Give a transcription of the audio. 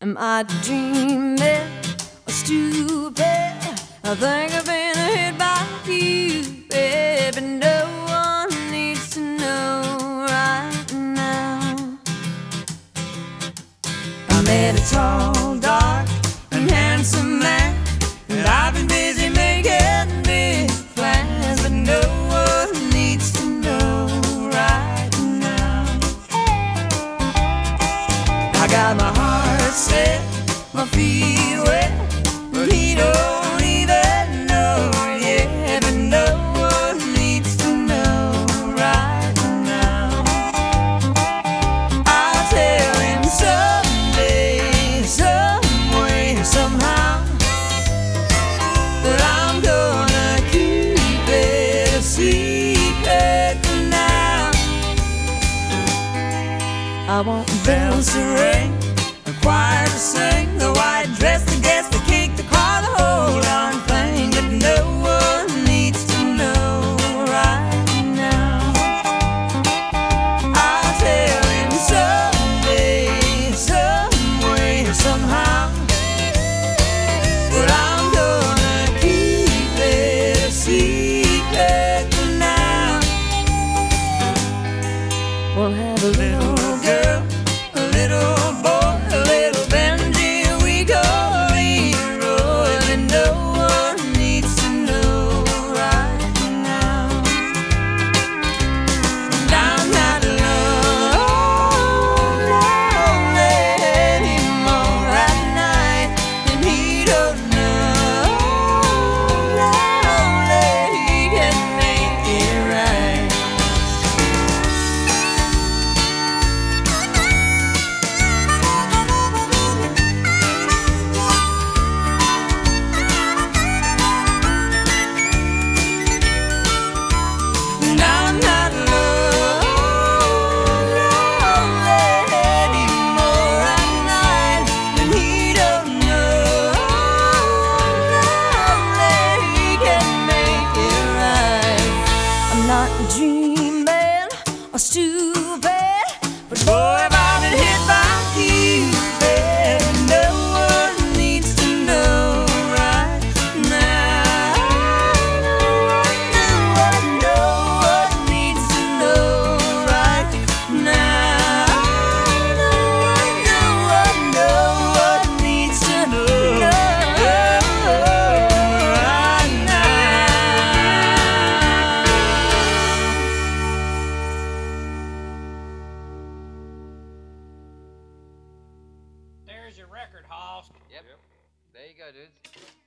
Am I dreaming or stupid? I think I've been hit by Cupid, but no one needs to know right now. I met a tall, dark, and handsome man, and I've been busy making big plans, but no one needs to know right now. I got my heart set, my feet wet, but he don't even know yet. But no one needs to know right now. I'll tell him someday, some way, somehow, but I'm gonna keep it a secret for now. I want bells to ring, a choir to sing, the white dress, the guest, the cake, the car, the whole darn thing, but no one needs to know right now. I'll tell him someday, some way, somehow, but I'm gonna keep it a secret for now. We'll have a little girl, a little boy, a little Benji, we call Leroy, but no one needs to know right now. And I'm not lonely anymore at night, and he don't know lonely, he can make it right. And I'm not lonely anymore at night, and he don't know lonely, he can make it right. I'm not dreaming or stupid, but boy, have I been hit by Cupid. No one needs to know right now. No one needs to know right now. No one needs to know right now. There's your record, Hoss. Yep. There you go, dudes.